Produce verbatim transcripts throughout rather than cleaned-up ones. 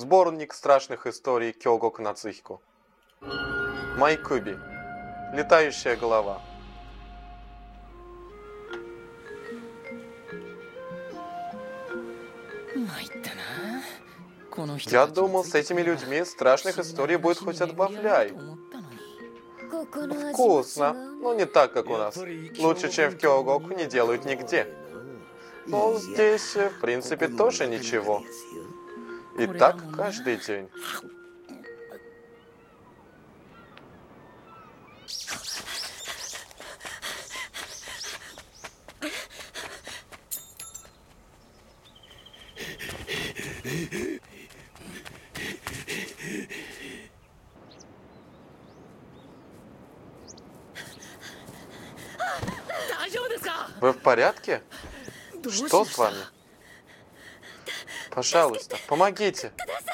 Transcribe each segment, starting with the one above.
Сборник страшных историй Кёгоку Нацухико. Майкуби. Летающая голова. Я думал, с этими людьми страшных историй будет хоть отбавляй. Вкусно, но не так, как у нас. Лучше, чем в Кёгоку, не делают нигде. Но здесь, в принципе, тоже ничего. И так каждый день. Вы в порядке? Что с вами? Пожалуйста, помогите.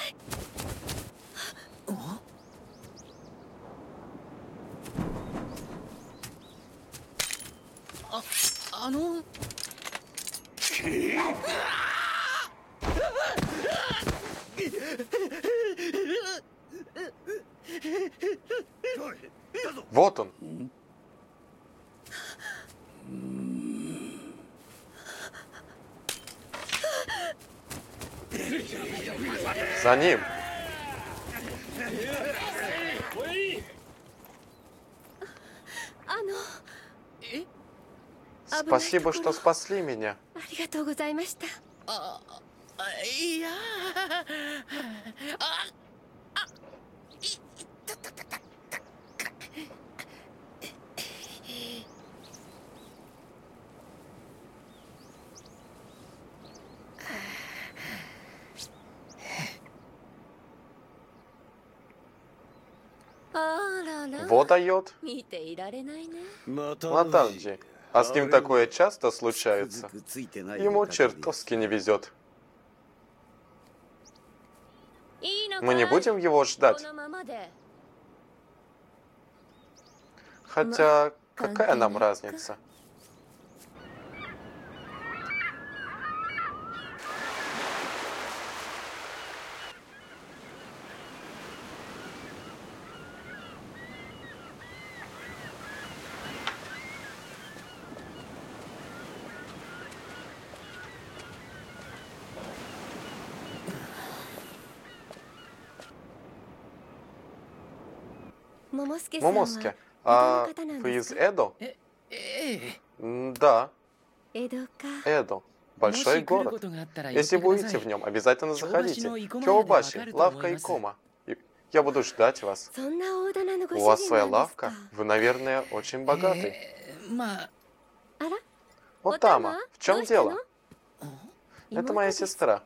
Вот он. За ним. Спасибо, что спасли меня. Вот дает. Матанджи. А с ним такое часто случается. Ему чертовски не везет. Мы не будем его ждать. Хотя, какая нам разница? Момоске, а вы из Эдо? Да. Эдо. Большой город. Если будете в нем, обязательно заходите. Кёобаши, лавка Икома. Я буду ждать вас. У вас своя лавка? Вы, наверное, очень богатый. Отама, в чем дело? Это моя сестра.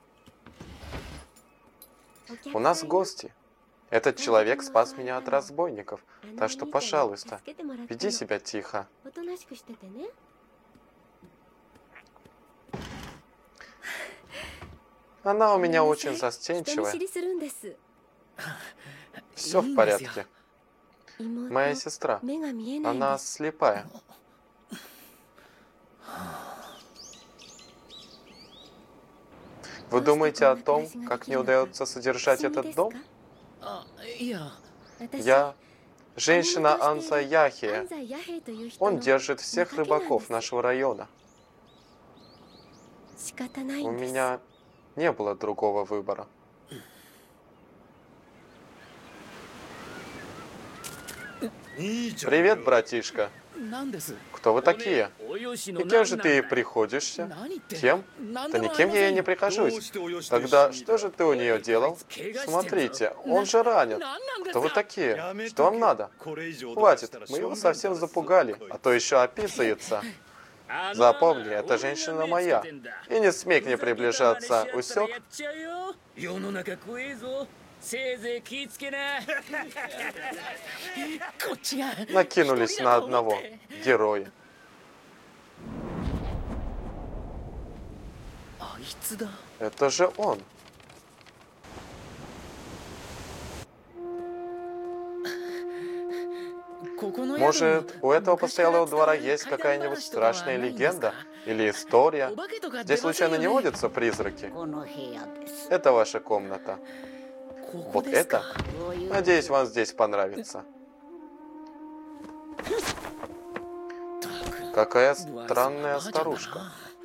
У нас гости. Этот человек спас меня от разбойников, так что, пожалуйста, веди себя тихо. Она у меня очень застенчивая. Все в порядке. Моя сестра, она слепая. Вы думаете о том, как мне удается содержать этот дом? Я женщина Анза Яхе. Он держит всех рыбаков нашего района. У меня не было другого выбора. Привет, братишка. Кто вы такие? И кем же ты приходишься? Кем? Да никем я ей не прихожусь. Тогда что же ты у нее делал? Смотрите, он же ранен. Кто вы такие? Что вам надо? Хватит, мы его совсем запугали, а то еще описывается. Запомни, эта женщина моя. И не смей к ней приближаться, усек? Накинулись на одного героя. Это же он. Может, у этого постоялого двора есть какая-нибудь страшная легенда, или история. Здесь случайно не водятся призраки? Это ваша комната. Вот это? Надеюсь, вам здесь понравится. Какая странная старушка.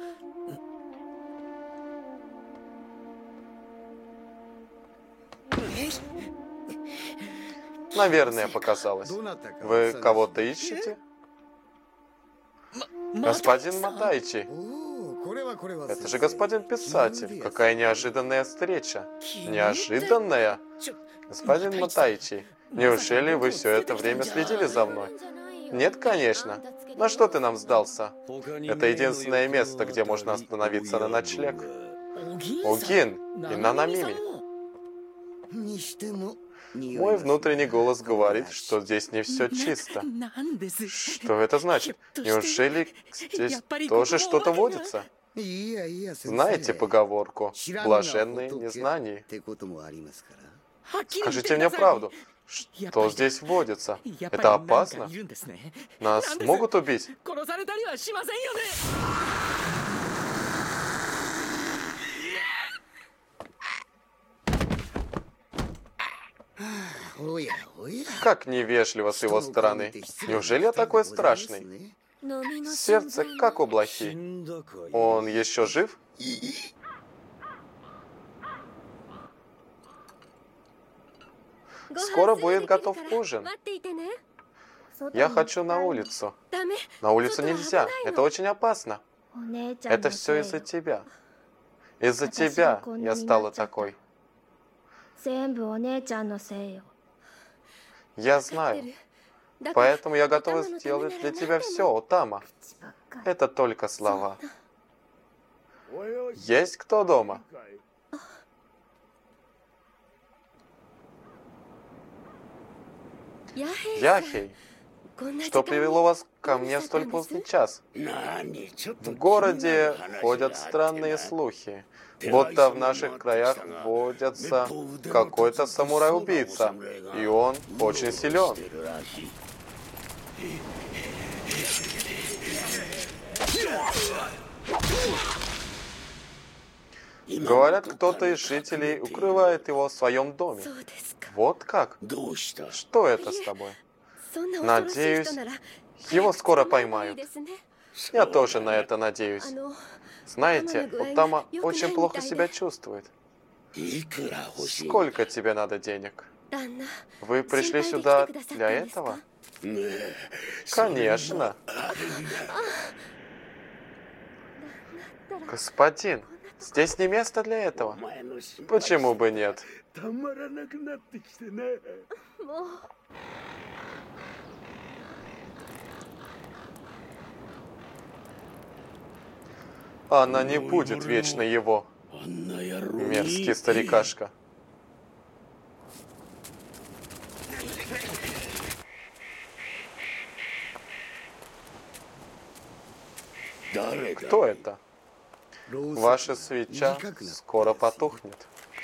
Наверное, показалось. Вы кого-то ищете? Господин Матайчи. Это же господин писатель. Какая неожиданная встреча. Неожиданная? Господин Матайчи, неужели вы все это время следили за мной? Нет, конечно. На что ты нам сдался? Это единственное место, где можно остановиться на ночлег. Огин и Нанамими. Мой внутренний голос говорит, что здесь не все чисто. Что это значит? Неужели здесь тоже что-то водится? Знаете поговорку «блаженные незнание»? Скажите мне правду. Что здесь водится? Это опасно? Нас могут убить? Как невежливо с его стороны. Неужели я такой страшный? Сердце как у блохи. Он еще жив? Скоро будет готов ужин. Я хочу на улицу. На улицу нельзя. Это очень опасно. Это все из-за тебя. Из-за тебя я стала такой. Я знаю. Поэтому я готова сделать для тебя все, Отама. Это только слова. Есть кто дома? Яхей, что привело вас ко мне в столь поздний час? В городе ходят странные слухи, будто в наших краях водится какой-то самурай-убийца, и он очень силен. Говорят, кто-то из жителей укрывает его в своем доме. Вот как? Что это с тобой? Надеюсь, его скоро поймают. Я тоже на это надеюсь. Знаете, Отама очень плохо себя чувствует. Сколько тебе надо денег? Вы пришли сюда для этого? Конечно. Господин, здесь не место для этого. Почему бы нет? Она не будет вечно его. Мерзкий старикашка. Кто это? Ваша свеча скоро потухнет.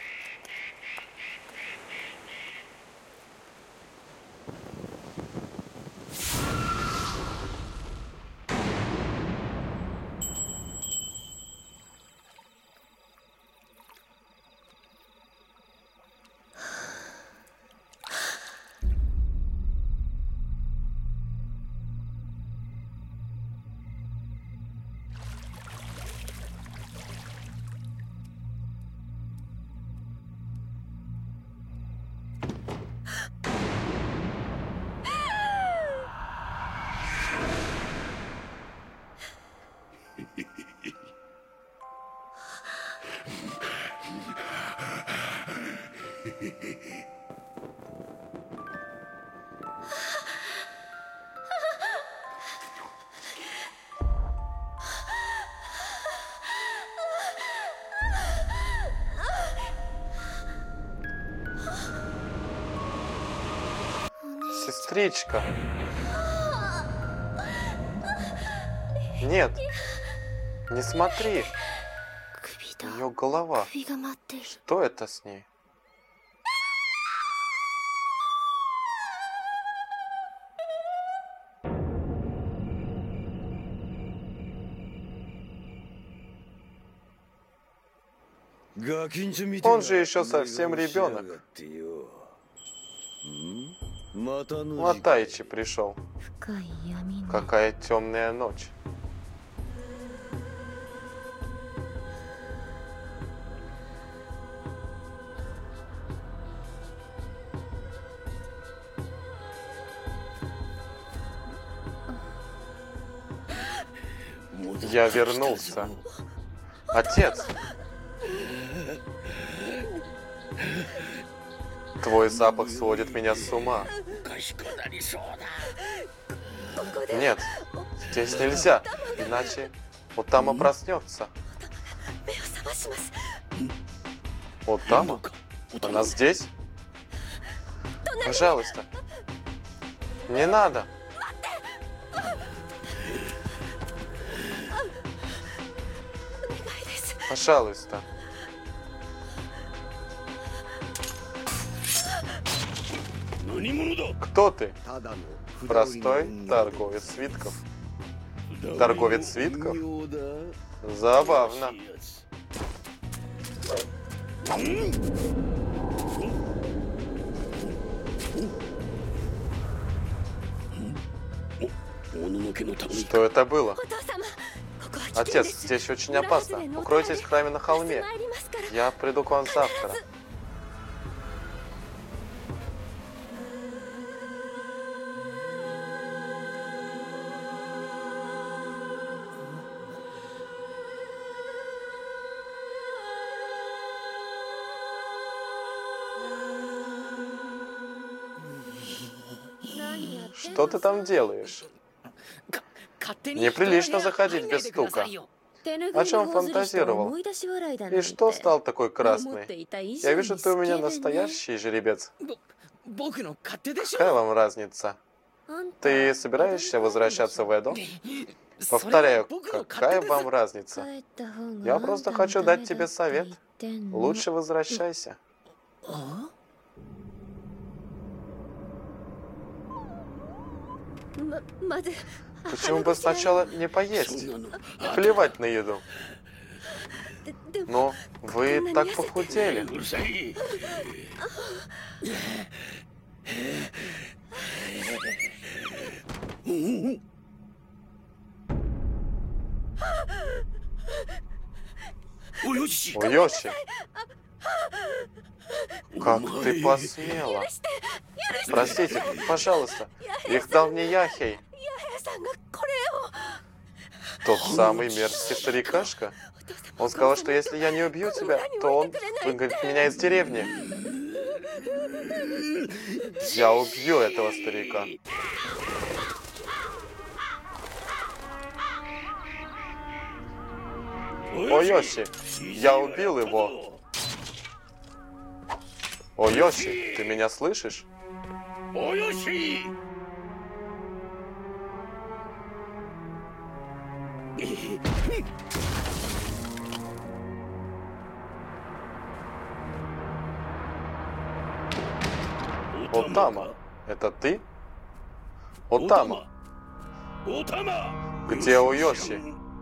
Сестричка. Нет, не смотри. У нее голова. Что это с ней? Он же еще совсем ребенок. Матайчи пришел. Какая темная ночь. Я вернулся. Отец! Твой запах сводит меня с ума. Нет, здесь нельзя, иначе Отама проснется. Отама? Она здесь? Пожалуйста. Не надо. Пожалуйста. Кто ты? Простой торговец свитков. Торговец свитков? Забавно. Что это было? Отец, здесь очень опасно. Укройтесь в храме на холме. Я приду к вам завтра. Что ты там делаешь? Неприлично заходить без стука. О чем фантазировал? И что стал такой красный? Я вижу, ты у меня настоящий жеребец. Какая вам разница? Ты собираешься возвращаться в Эдо? Повторяю, какая вам разница? Я просто хочу дать тебе совет. Лучше возвращайся. Почему бы сначала не поесть? Плевать на еду. Но вы так похудели. Уёши, как ты посмела? Простите, пожалуйста, их дал мне Яхей. Тот самый мерзкий старикашка? Он сказал, что если я не убью тебя, то он выгонит меня из деревни. Я убью этого старика. Ойоши, я убил его. Ойоши, ты меня слышишь? Ойоши! Отама, это ты? Отама. Где Ойоши?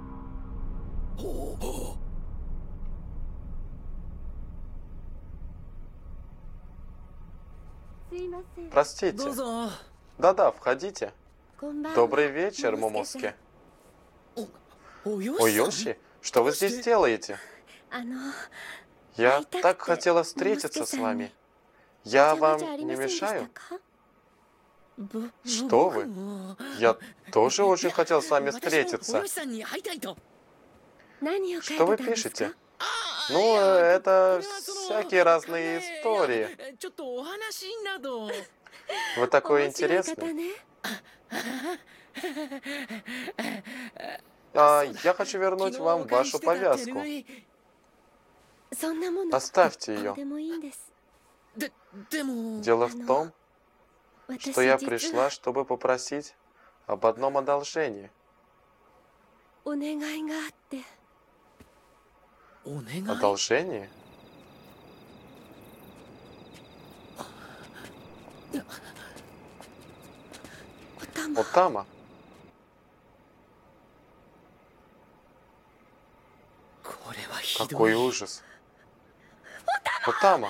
Простите. Да-да, входите. Добрый вечер, Момоски. Ойоши, что вы здесь делаете? Я так хотела встретиться с вами. Я вам не мешаю? Что вы? Я тоже очень хотел с вами встретиться. Что вы пишете? Ну, это всякие разные истории. Вы такой интересный. А, я хочу вернуть вам вашу повязку. Оставьте ее. Дело в том, что я пришла, чтобы попросить об одном одолжении. Одолжение? Отама. Какой ужас. Отама!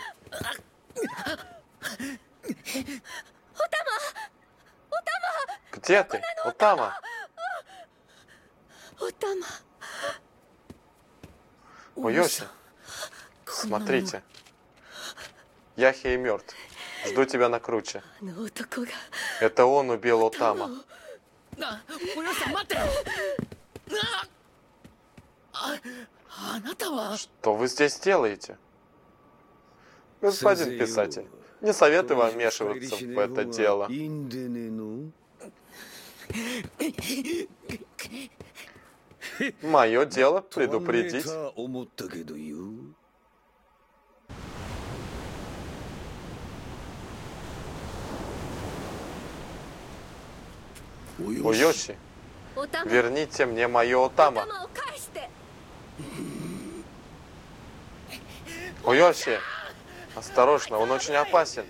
Где ты? Отама! Ойоси, смотрите. Яхей мертв. Жду тебя на круче. Это он убил Отама. Что вы здесь делаете? Господин писатель, не советую вам вмешиваться в это дело. Мое дело предупредить. Ойоси, верните мне мое Отама. Ойоси, осторожно, он очень опасен.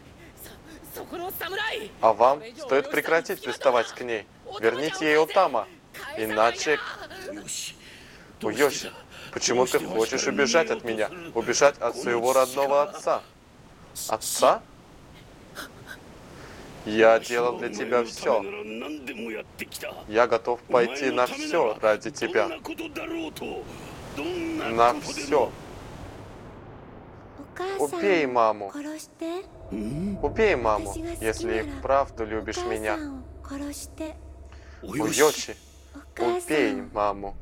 А вам стоит прекратить приставать к ней. Верните ей Отама, иначе... Ойоси, почему ты хочешь убежать от меня? Убежать от своего родного отца? Отца? Я делал для тебя все. Я готов пойти на все ради тебя. На все. Убей маму. Убей маму, если и вправду любишь меня. Ойоси, убей маму.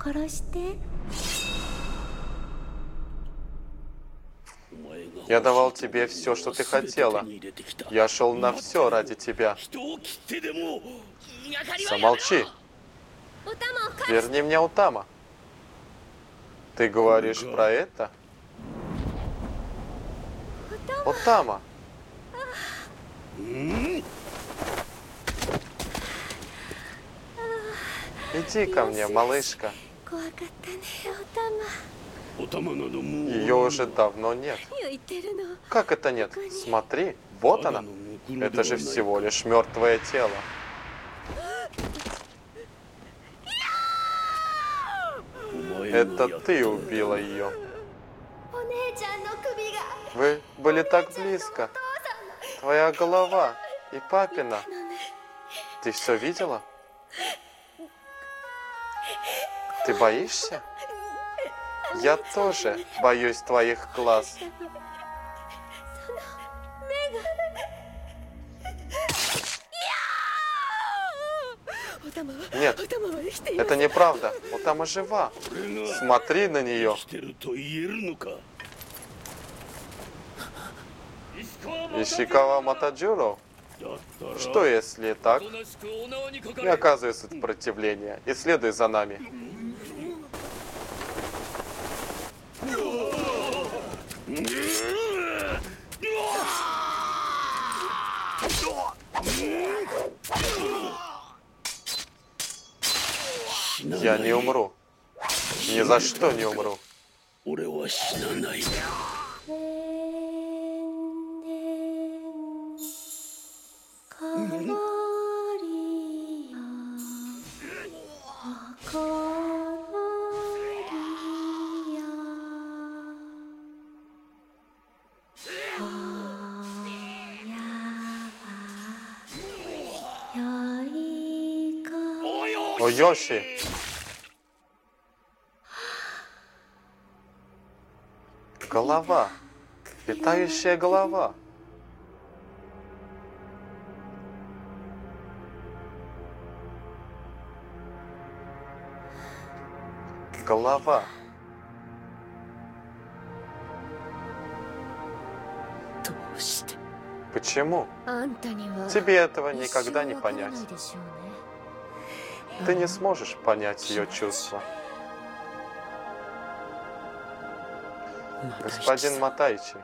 Я давал тебе все, что ты хотела. Я шел на все ради тебя. Замолчи. Верни мне Отама. Ты говоришь про это? Отама. Иди ко мне, малышка. Ее уже давно нет. Как это нет? Смотри, вот она. Это же всего лишь мертвое тело. Это ты убила ее. Вы были так близко. Твоя голова и папина. Ты все видела? Ты боишься? Я тоже боюсь твоих глаз. Нет, это неправда. Отама жива. Смотри на нее. Ишикава Матаджиро? Что если так? Не оказывай сопротивления и следуй за нами. Я не умру. Ни за что не умру. Ойоси! Голова. Летающая голова. Голова. Почему? Тебе этого никогда не понять. Ты не сможешь понять ее чувства. Господин Матайчи,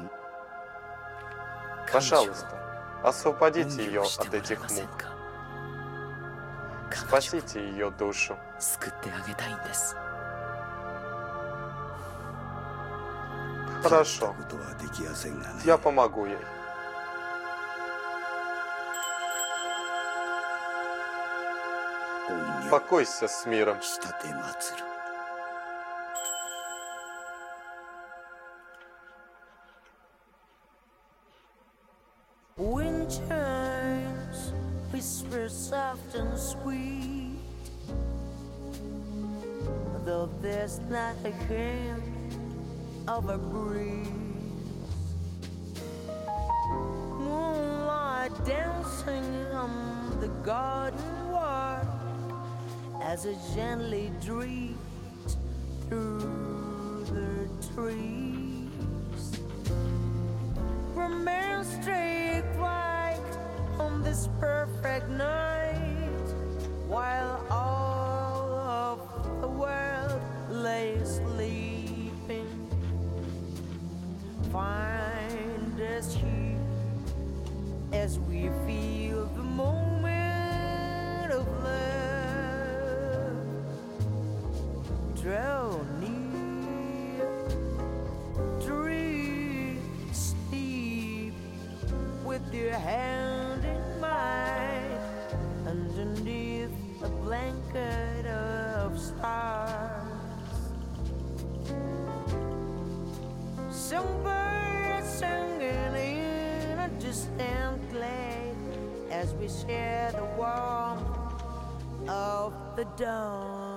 пожалуйста, освободите ее от этих мук. Спасите ее душу. Хорошо. Я помогу ей. Покойся с миром. though there's not a hint of a breeze. Moonlight dancing on the garden wall as it gently drifts through the trees. Romantic light on this perfect night, while all of the world lay sleeping. Find us here as we feel the moment of love. Draw near, dream, sleep with your hand in mine underneath a blanket of stars. Some birds singing in a distant glade as we share the warmth of the dawn.